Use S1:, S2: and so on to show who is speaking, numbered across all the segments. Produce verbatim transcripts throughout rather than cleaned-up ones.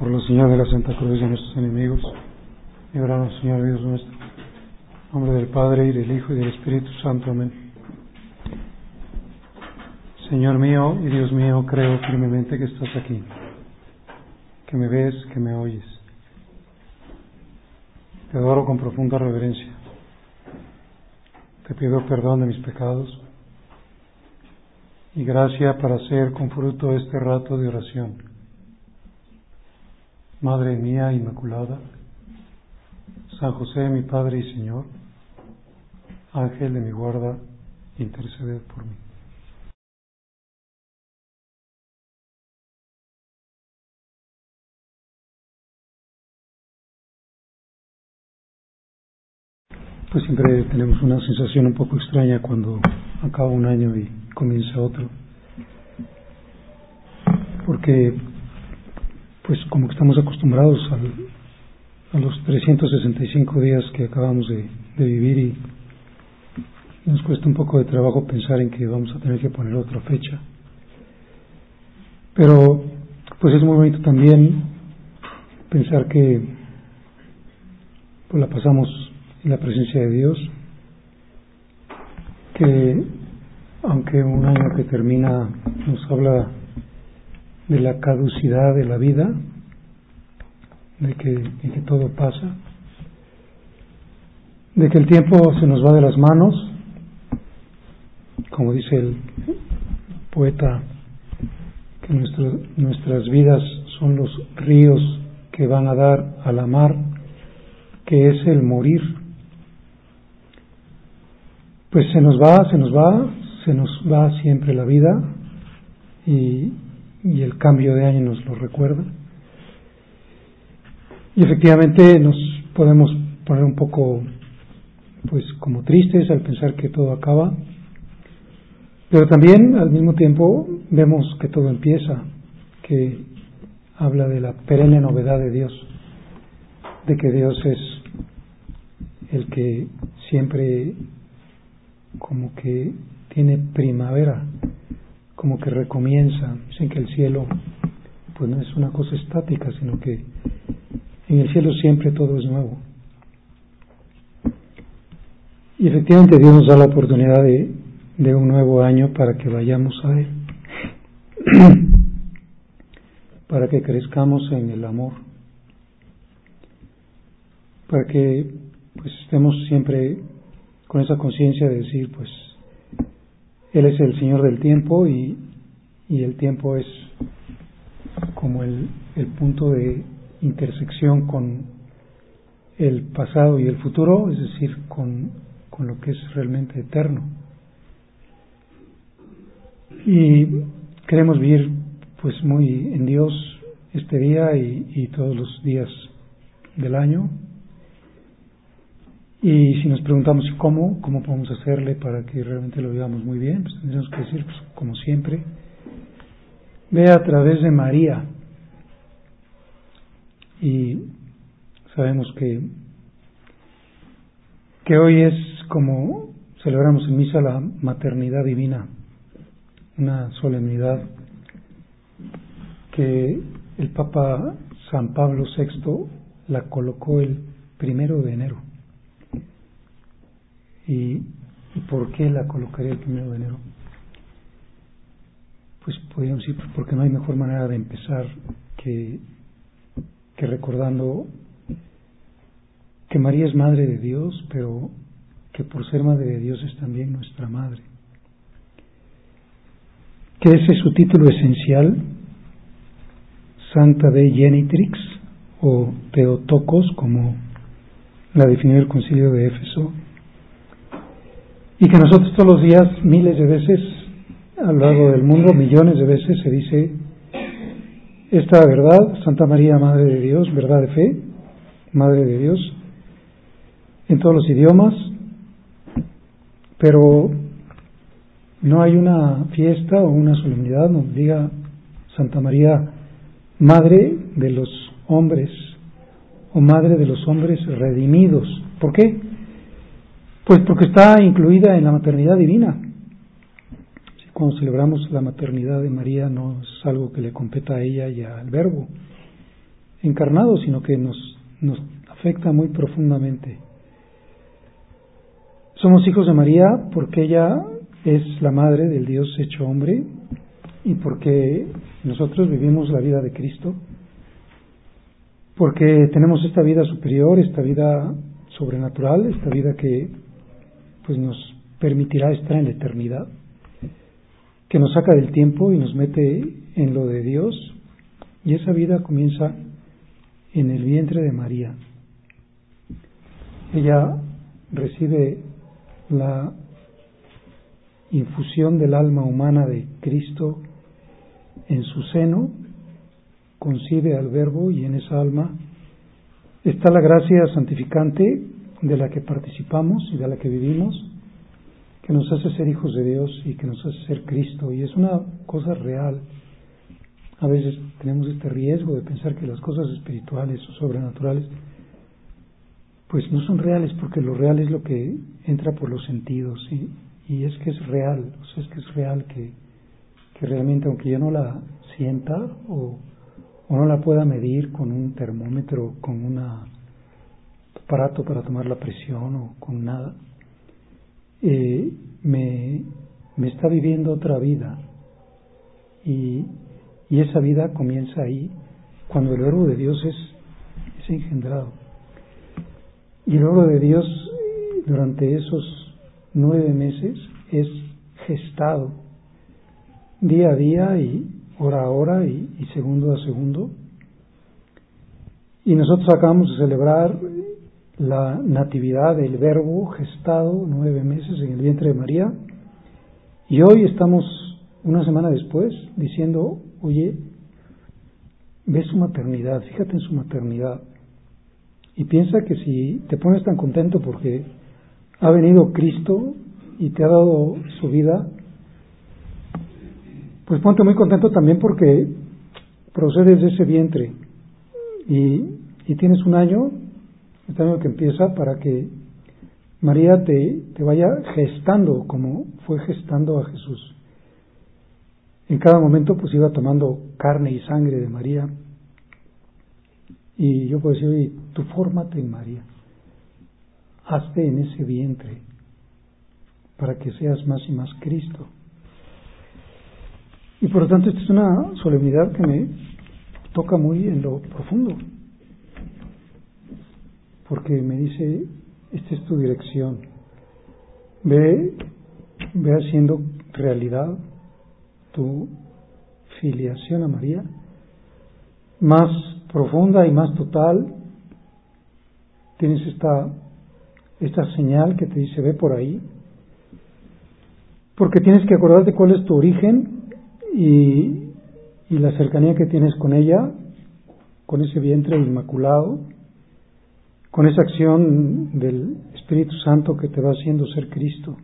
S1: Por la señal de la Santa Cruz de nuestros enemigos, líbranos, Señor Dios nuestro. En nombre del Padre, y del Hijo, y del Espíritu Santo. Amén. Señor mío y Dios mío, creo firmemente que estás aquí, que me ves, que me oyes. Te adoro con profunda reverencia. Te pido perdón de mis pecados y gracia para hacer con fruto este rato de oración. Madre mía Inmaculada, San José, mi Padre y Señor, Ángel de mi guarda, interceded por mí. Pues siempre tenemos una sensación un poco extraña cuando acaba un año y comienza otro, porque pues como que estamos acostumbrados al, a los trescientos sesenta y cinco días que acabamos de, de vivir, y nos cuesta un poco de trabajo pensar en que vamos a tener que poner otra fecha. Pero pues es muy bonito también pensar que pues la pasamos en la presencia de Dios, que aunque un año que termina nos habla de la caducidad de la vida, de que, de que todo pasa, de que el tiempo se nos va de las manos, como dice el poeta, que nuestro, nuestras vidas son los ríos que van a dar a la mar, que es el morir. Pues se nos va, se nos va, se nos va siempre la vida, y, y el cambio de año nos lo recuerda. Y efectivamente nos podemos poner un poco pues como tristes al pensar que todo acaba, pero también al mismo tiempo vemos que todo empieza, que habla de la perenne novedad de Dios, de que Dios es el que siempre como que tiene primavera, como que recomienza. Dicen que el cielo pues no es una cosa estática, sino que en el cielo siempre todo es nuevo. Y efectivamente Dios nos da la oportunidad de, de un nuevo año para que vayamos a Él, para que crezcamos en el amor, para que pues estemos siempre con esa conciencia de decir, pues Él es el Señor del tiempo, y, y el tiempo es como el, el punto de intersección con el pasado y el futuro, es decir, con, con lo que es realmente eterno. Y queremos vivir pues muy en Dios este día y, y todos los días del año. Y si nos preguntamos cómo, cómo podemos hacerle para que realmente lo vivamos muy bien, pues tendríamos que decir, pues, como siempre, ve a través de María. Y sabemos que, que hoy es como celebramos en misa la maternidad divina, una solemnidad que el Papa San Pablo sexto la colocó el primero de enero. ¿Y, y por qué la colocaría el primero de enero? Pues podríamos decir, porque no hay mejor manera de empezar que, que recordando que María es Madre de Dios, pero que por ser Madre de Dios es también nuestra Madre. Que ese es su título esencial, Sancta Dei Genitrix, o Theotokos, como la definió el Concilio de Éfeso, y que nosotros todos los días, miles de veces a lo largo del mundo, millones de veces se dice esta verdad: Santa María, Madre de Dios, verdad de fe, Madre de Dios, en todos los idiomas. Pero no hay una fiesta o una solemnidad donde diga Santa María, Madre de los hombres, o Madre de los hombres redimidos. ¿Por qué? Pues porque está incluida en la maternidad divina. Cuando celebramos la maternidad de María, no es algo que le competa a ella y al Verbo, encarnado, sino que nos, nos afecta muy profundamente. Somos hijos de María porque ella es la madre del Dios hecho hombre y porque nosotros vivimos la vida de Cristo, porque tenemos esta vida superior, esta vida sobrenatural, esta vida que pues nos permitirá estar en la eternidad, que nos saca del tiempo y nos mete en lo de Dios, y esa vida comienza en el vientre de María. Ella recibe la infusión del alma humana de Cristo en su seno, concibe al Verbo y en esa alma está la gracia santificante de la que participamos y de la que vivimos, que nos hace ser hijos de Dios y que nos hace ser Cristo, y es una cosa real. A veces tenemos este riesgo de pensar que las cosas espirituales o sobrenaturales pues no son reales, porque lo real es lo que entra por los sentidos, y, y es que es real, o sea, es que es real que, que realmente, aunque yo no la sienta o, o no la pueda medir con un termómetro, con un aparato para tomar la presión o con nada, eh, me, me está viviendo otra vida, y, y esa vida comienza ahí, cuando el Verbo de Dios es, es engendrado. Y el Verbo de Dios durante esos nueve meses es gestado día a día y hora a hora y, y segundo a segundo. Y nosotros acabamos de celebrar la natividad del Verbo gestado nueve meses en el vientre de María, y hoy estamos una semana después diciendo, oye, ve su maternidad, fíjate en su maternidad. Y piensa que si te pones tan contento porque ha venido Cristo y te ha dado su vida, pues ponte muy contento también porque procedes de ese vientre y, y tienes un año, este año que empieza, para que María te, te vaya gestando como fue gestando a Jesús. En cada momento pues iba tomando carne y sangre de María. Y yo puedo decir, oye, tú fórmate en María, hazte en ese vientre para que seas más y más Cristo. Y por lo tanto esta es una solemnidad que me toca muy en lo profundo, porque me dice, esta es tu dirección, ve, ve haciendo realidad tu filiación a María, más profunda y más total. Tienes esta, esta señal que te dice, ve por ahí, porque tienes que acordarte cuál es tu origen y, y la cercanía que tienes con ella, con ese vientre inmaculado, con esa acción del Espíritu Santo que te va haciendo ser Cristo.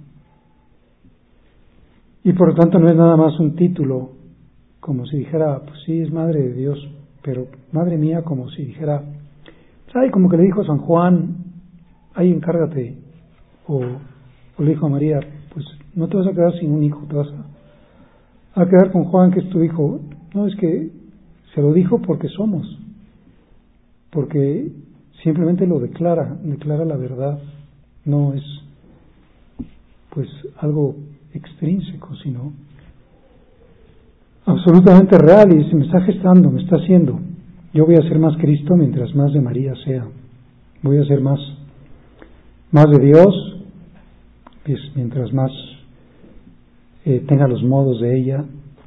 S1: Y por lo tanto no es nada más un título, como si dijera, pues sí, es Madre de Dios, pero madre mía, como si dijera, ay, como que le dijo a San Juan, ahí encárgate, o, o le dijo a María, pues no te vas a quedar sin un hijo, te vas a, a quedar con Juan, que es tu hijo. No, es que se lo dijo porque somos, porque simplemente lo declara, declara la verdad, no es pues algo extrínseco, sino absolutamente real, y se me está gestando, me está haciendo. Yo voy a ser más Cristo mientras más de María sea. Voy a ser más, más de Dios, pues, mientras más eh, tenga los modos de ella.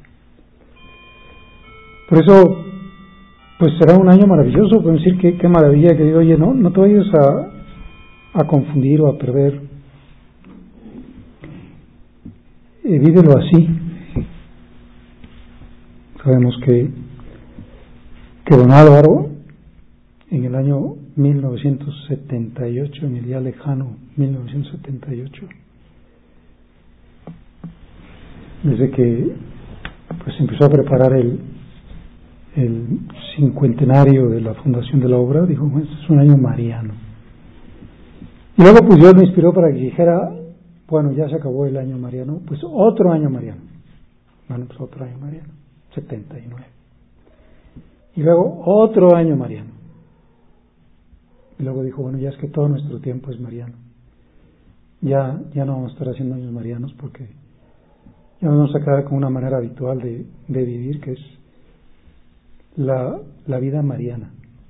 S1: Por eso, pues será un año maravilloso. Puedo decir que qué maravilla, que digo, oye, no, no te vayas a, a confundir o a perder. Eh, vívelo así. Sabemos que, que don Álvaro, en el año mil novecientos setenta y ocho, en el día lejano mil novecientos setenta y ocho, desde que pues empezó a preparar el, el cincuentenario de la fundación de la obra, dijo, bueno, este es un año mariano. Y luego pues Dios me inspiró para que dijera, bueno, ya se acabó el año mariano, pues otro año mariano. Bueno, pues otro año mariano. setenta y nueve. Y luego otro año mariano. Y luego dijo, bueno, ya es que todo nuestro tiempo es mariano. Ya, ya no vamos a estar haciendo años marianos porque ya nos vamos a quedar con una manera habitual de, de vivir, que es la, la vida mariana,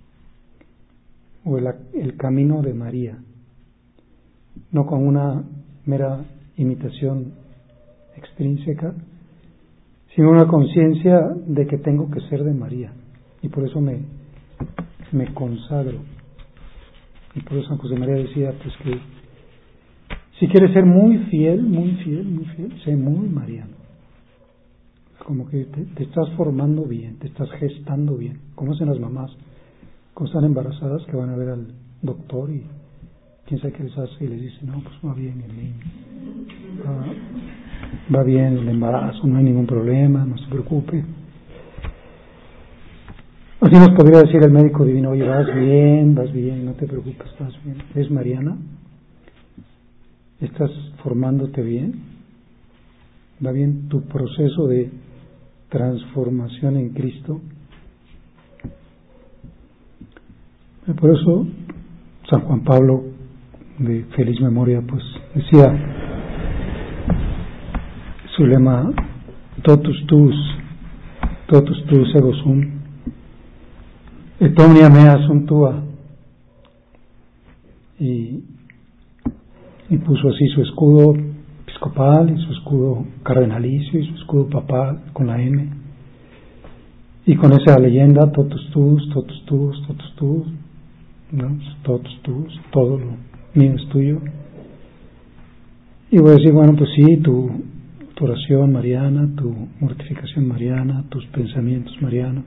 S1: o el, el camino de María, no con una mera imitación extrínseca, sino una conciencia de que tengo que ser de María, y por eso me, me consagro. Y por eso San José María decía pues que si quieres ser muy fiel, muy fiel, muy fiel, sé muy mariano. Como que te, te estás formando bien, te estás gestando bien, como hacen las mamás cuando están embarazadas, que van a ver al doctor y quién sabe qué les hace y les dice, no, pues va bien el niño, va, va bien el embarazo, no hay ningún problema, no se preocupe. Así nos podría decir el médico divino, oye, vas bien, vas bien, no te preocupes, vas bien. ¿Es mariana? ¿Estás formándote bien? ¿Va bien tu proceso de transformación en Cristo? Por eso San Juan Pablo, de feliz memoria, pues decía su lema, totus tuus, totus tuus ego sum, et omnia mea sunt tua, y, y puso así su escudo episcopal y su escudo cardenalicio y su escudo papal con la M, y con esa leyenda totus tuus, totus tuus, totus tuus, ¿no? Totus tuus, todo lo mío es tuyo. Y voy a decir, bueno, pues sí, tu, tu oración mariana, tu mortificación mariana, tus pensamientos marianos.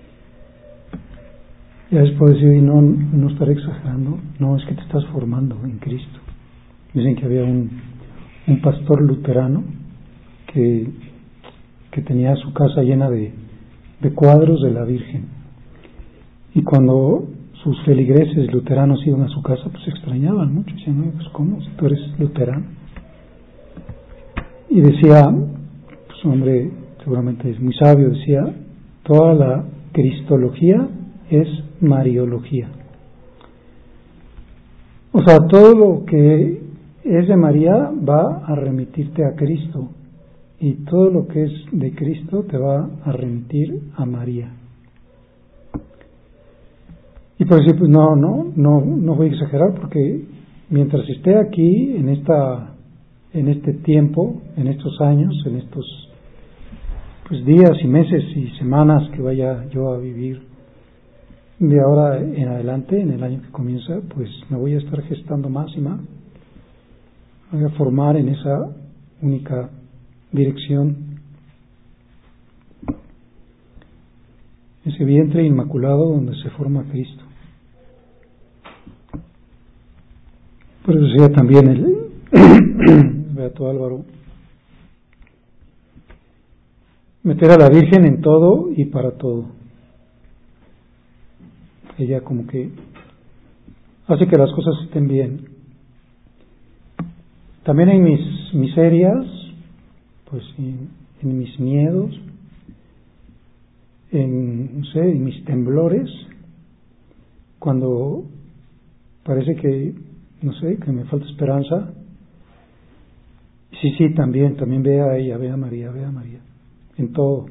S1: Ya después decir, y no, no estaré exagerando, no, es que te estás formando en Cristo. Dicen que había un, un pastor luterano que, que tenía su casa llena de, de cuadros de la Virgen. Y cuando sus feligreses luteranos iban a su casa, pues se extrañaban mucho, decían, no, pues ¿cómo? Si tú eres luterano. Y decía, pues un hombre seguramente es muy sabio, decía, toda la cristología es mariología. O sea, todo lo que es de María va a remitirte a Cristo, y todo lo que es de Cristo te va a remitir a María. Y por decir, pues no, no, no, no voy a exagerar, porque mientras esté aquí, en esta, en este tiempo, en estos años, en estos pues días y meses y semanas que vaya yo a vivir de ahora en adelante, en el año que comienza, pues me voy a estar gestando más y más, me voy a formar en esa única dirección, ese vientre inmaculado donde se forma Cristo. Por eso decía también el Beato Álvaro, meter a la Virgen en todo y para todo. Ella como que hace que las cosas estén bien. También en mis miserias, pues en, en mis miedos, en, no sé, en mis temblores, cuando parece que, no sé, que me falta esperanza, sí, sí, también, también ve a ella, ve a María, ve a María, en todo,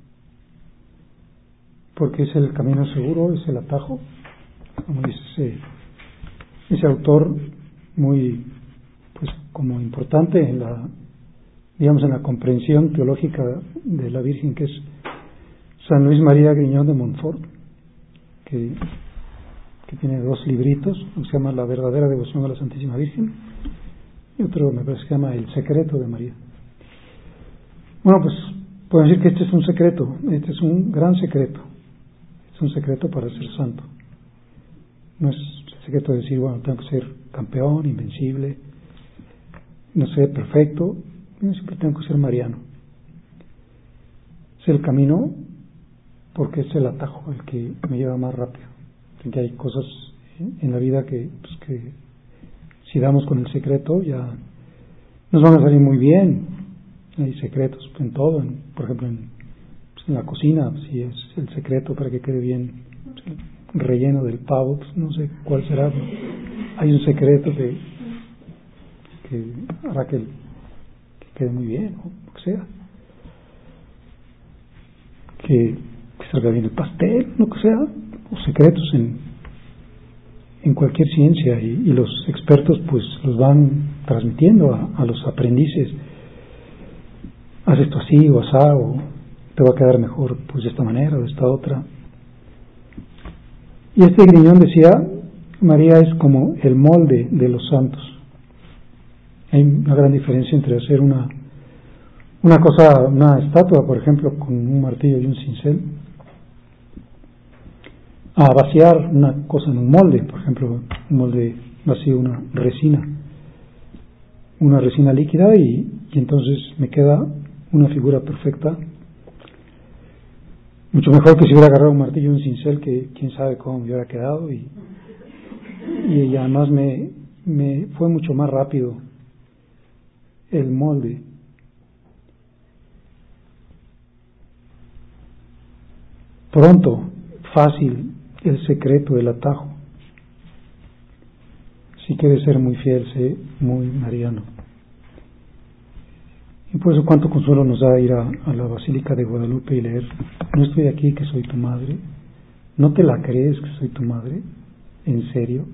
S1: porque es el camino seguro, es el atajo, como dice ese, ese autor muy, pues como importante en la, digamos, en la comprensión teológica de la Virgen, que es San Luis María Griñón de Montfort, que, que tiene dos libritos, uno se llama La verdadera devoción a la Santísima Virgen y otro me parece que se llama El secreto de María. Bueno, pues puedo decir que este es un secreto, este es un gran secreto, es un secreto para ser santo. No es secreto de decir, bueno, tengo que ser campeón, invencible, no sé, perfecto, siempre tengo que ser mariano. Es el camino porque es el atajo el que me lleva más rápido. Que hay cosas en la vida que, pues que si damos con el secreto ya nos van a salir muy bien. Hay secretos en todo, en, por ejemplo en, pues, en la cocina, si es el secreto para que quede bien relleno del pavo, pues no sé cuál será. Hay un secreto que, que hará que, que quede muy bien, o lo que sea. Que, que salga bien el pastel, lo que sea, o secretos en, en cualquier ciencia, y, y los expertos pues los van transmitiendo a, a los aprendices. Haz esto así o asá, o te va a quedar mejor pues de esta manera o de esta otra. Y este Griñón decía, María es como el molde de los santos. Hay una gran diferencia entre hacer una una cosa, una estatua, por ejemplo, con un martillo y un cincel, a vaciar una cosa en un molde, por ejemplo, un molde vacío, una resina, una resina líquida, y, y entonces me queda una figura perfecta, mucho mejor que si hubiera agarrado un martillo y un cincel, que quién sabe cómo me hubiera quedado, y, y además me, me fue mucho más rápido el molde. Pronto, fácil, el secreto, el atajo. Si quieres ser muy fiel, sé muy mariano. Y por eso cuánto consuelo nos da ir a, a la Basílica de Guadalupe y leer: no estoy aquí que soy tu madre. ¿No te la crees que soy tu madre? ¿En serio?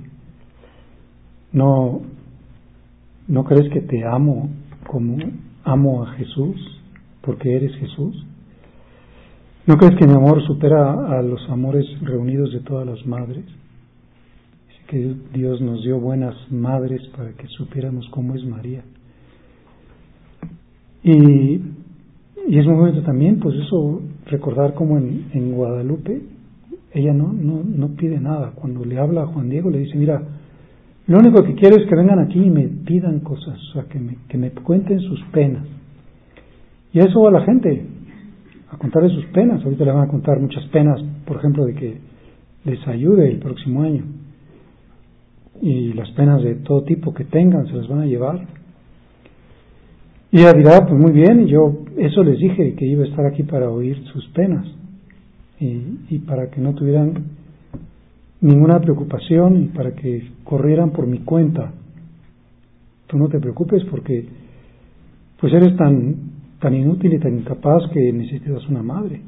S1: ¿No, no crees que te amo como amo a Jesús porque eres Jesús? ¿No crees que mi amor supera a los amores reunidos de todas las madres? Dice que Dios nos dio buenas madres para que supiéramos cómo es María. Y, y es un momento también, pues eso, recordar cómo en, en Guadalupe ella no, no, no pide nada. Cuando le habla a Juan Diego, le dice: mira, lo único que quiero es que vengan aquí y me pidan cosas, o sea, que me, que me cuenten sus penas. Y a eso va la gente, a contarle sus penas. Ahorita le van a contar muchas penas, por ejemplo, de que les ayude el próximo año, y las penas de todo tipo que tengan se las van a llevar. Y ella dirá: pues muy bien, yo eso les dije, que iba a estar aquí para oír sus penas y, y para que no tuvieran ninguna preocupación y para que corrieran por mi cuenta. Tú no te preocupes, porque pues eres tan tan inútil y tan incapaz que necesitas una madre,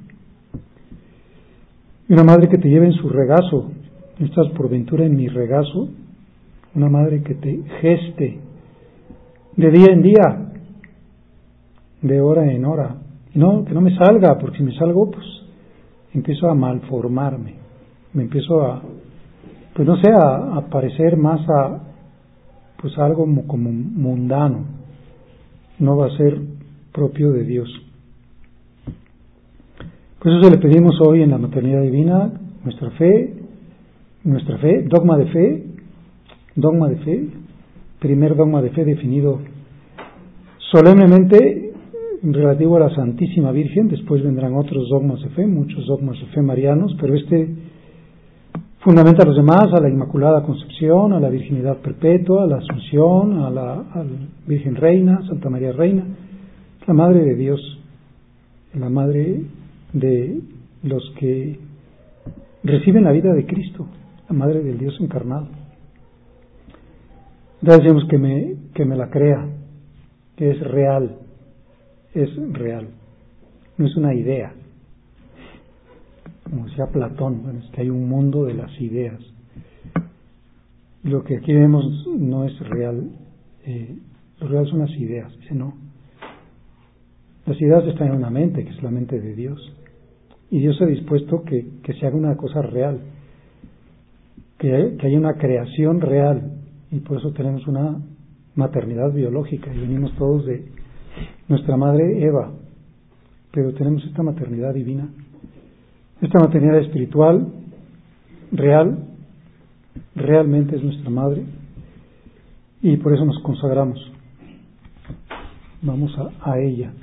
S1: y una madre que te lleve en su regazo. Estás por ventura en mi regazo, una madre que te geste de día en día, de hora en hora, y no, que no me salga, porque si me salgo, pues empiezo a malformarme, me empiezo a, pues no sé, a, a parecer más a, pues a algo como, como mundano, no va a ser propio de Dios. Por eso le pedimos hoy en la maternidad divina nuestra fe, nuestra fe, dogma de fe, dogma de fe, primer dogma de fe definido solemnemente relativo a la Santísima Virgen. Después vendrán otros dogmas de fe, muchos dogmas de fe marianos, pero este fundamenta a los demás: a la Inmaculada Concepción, a la Virginidad Perpetua, a la Asunción, a la, a la Virgen Reina, Santa María Reina, la Madre de Dios, la Madre de los que reciben la vida de Cristo, la Madre del Dios encarnado. Entonces decimos que me, que me la crea, que es real, es real, no es una idea. Como decía Platón, bueno, es que hay un mundo de las ideas. Lo que aquí vemos no es real, eh, lo real son las ideas. Dice: no, las ideas están en una mente, que es la mente de Dios, y Dios ha dispuesto que, que se haga una cosa real, que, hay, que haya una creación real, y por eso tenemos una maternidad biológica, y venimos todos de nuestra madre Eva, pero tenemos esta maternidad divina, esta maternidad espiritual real, realmente es nuestra madre, y por eso nos consagramos, vamos a, a ella.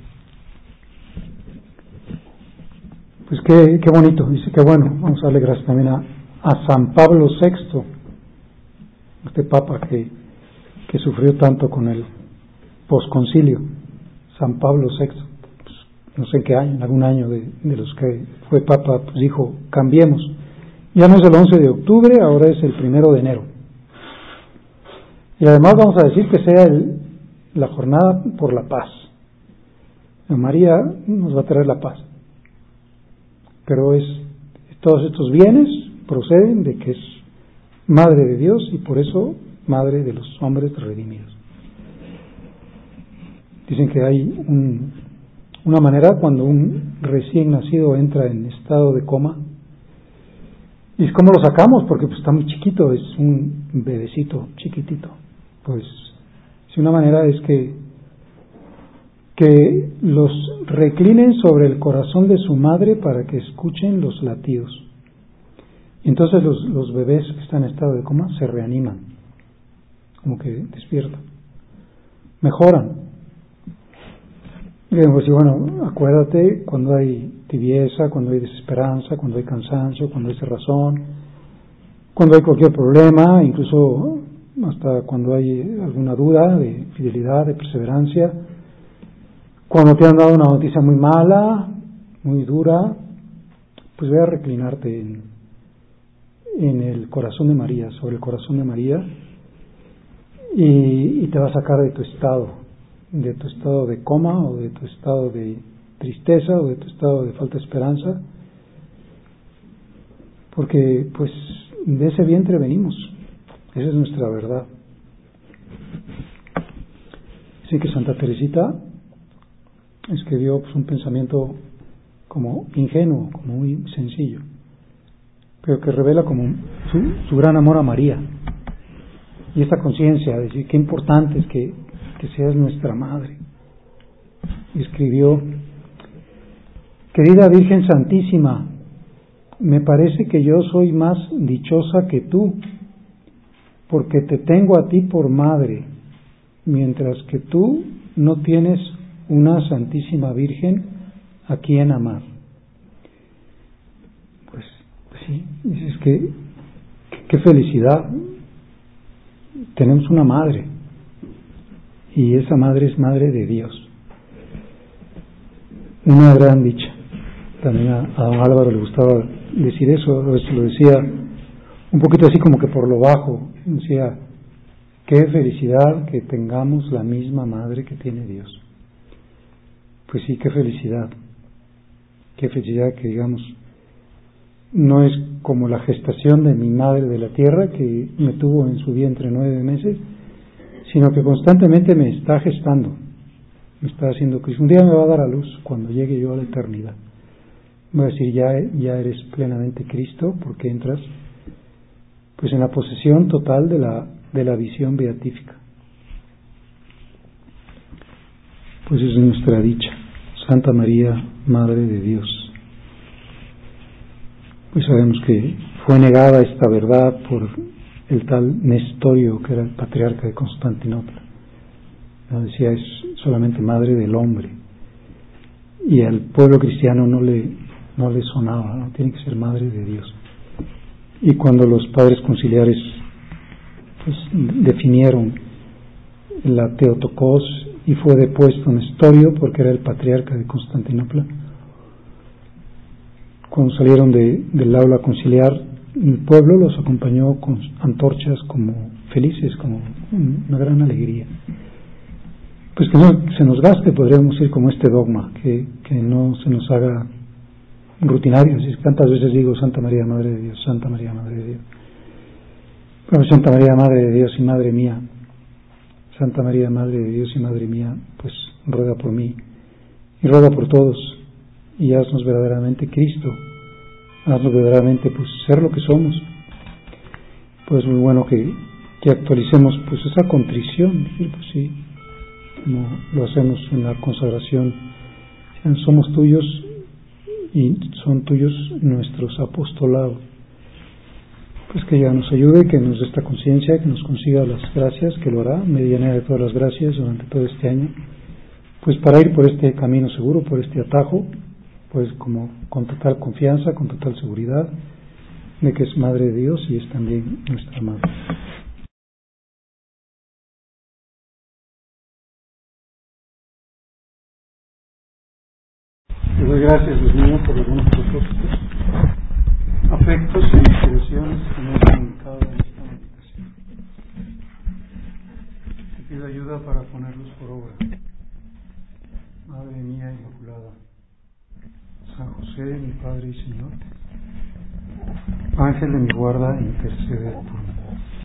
S1: Pues qué, qué bonito, dice que bueno, vamos a darle gracias también a, a San Pablo sexto, este papa que, que sufrió tanto con el posconcilio, San Pablo sexto, pues no sé en qué año, en algún año de, de los que fue Papa, pues dijo, cambiemos. Ya no es el once de octubre, ahora es el primero de enero. Y además vamos a decir que sea el, la jornada por la paz. María nos va a traer la paz. Pero es todos estos bienes proceden de que es Madre de Dios y por eso Madre de los hombres redimidos. Dicen que hay un, una manera cuando un recién nacido entra en estado de coma. ¿Y es cómo lo sacamos? Porque pues, está muy chiquito, es un bebecito chiquitito. Pues si una manera es que que los reclinen sobre el corazón de su madre para que escuchen los latidos. Y entonces los, los bebés que están en estado de coma se reaniman, como que despiertan, mejoran. Y pues, bueno, acuérdate cuando hay tibieza, cuando hay desesperanza, cuando hay cansancio, cuando hay cerrazón, cuando hay cualquier problema, incluso hasta cuando hay alguna duda de fidelidad, de perseverancia. Cuando te han dado una noticia muy mala, muy dura, pues ve a reclinarte en, en el corazón de María, sobre el corazón de María, y, y te va a sacar de tu estado, de tu estado de coma, o de tu estado de tristeza, o de tu estado de falta de esperanza, porque pues de ese vientre venimos, esa es nuestra verdad. Así que Santa Teresita escribió pues, un pensamiento como ingenuo, como muy sencillo, pero que revela como su, su gran amor a María y esta conciencia de decir qué importante es que, que seas nuestra madre. Y escribió: querida Virgen Santísima, me parece que yo soy más dichosa que tú, porque te tengo a ti por madre, mientras que tú no tienes una Santísima Virgen a quien amar. Pues, pues sí, dices que qué felicidad. Tenemos una madre y esa madre es Madre de Dios. Una gran dicha. También a, a don Álvaro le gustaba decir eso, a veces lo decía un poquito así como que por lo bajo, decía, qué felicidad que tengamos la misma madre que tiene Dios. Pues sí, qué felicidad, qué felicidad que digamos, no es como la gestación de mi madre de la tierra que me tuvo en su vientre nueve meses, sino que constantemente me está gestando, me está haciendo Cristo. Un día me va a dar a luz cuando llegue yo a la eternidad. Voy a decir, ya, ya eres plenamente Cristo, porque entras pues en la posesión total de la, de la visión beatífica. Pues es nuestra dicha. Santa María, Madre de Dios. Pues sabemos que fue negada esta verdad por el tal Nestorio, que era el patriarca de Constantinopla. No decía, es solamente madre del hombre. Y al pueblo cristiano no le, no le sonaba, no tiene que ser madre de Dios. Y cuando los padres conciliares pues, definieron la Teotokos y fue depuesto Nestorio porque era el patriarca de Constantinopla, cuando salieron de, del aula conciliar, el pueblo los acompañó con antorchas como felices, como una gran alegría. Pues que no se nos gaste, podríamos decir, como este dogma, que, que no se nos haga rutinario. Así que tantas veces digo Santa María, Madre de Dios, Santa María, Madre de Dios. Pero Santa María, Madre de Dios y Madre mía, Santa María, Madre de Dios y Madre mía, pues ruega por mí y ruega por todos, y haznos verdaderamente Cristo, haznos verdaderamente pues ser lo que somos. Pues muy bueno que, que actualicemos pues esa contrición, decir, pues sí, como lo hacemos en la consagración, somos tuyos y son tuyos nuestros apostolados. Pues que ya nos ayude, que nos dé esta conciencia, que nos consiga las gracias, que lo hará, mediana de todas las gracias durante todo este año, pues para ir por este camino seguro, por este atajo, pues como con total confianza, con total seguridad de que es Madre de Dios y es también nuestra Madre. doy gracias, Dios mío, por los buenos propósitos, afectos e inspiraciones que me han comunicado en esta meditación. Te pido ayuda para ponerlos por obra. Madre mía Inmaculada, San José, mi Padre y Señor, Ángel de mi guarda, intercede por mí.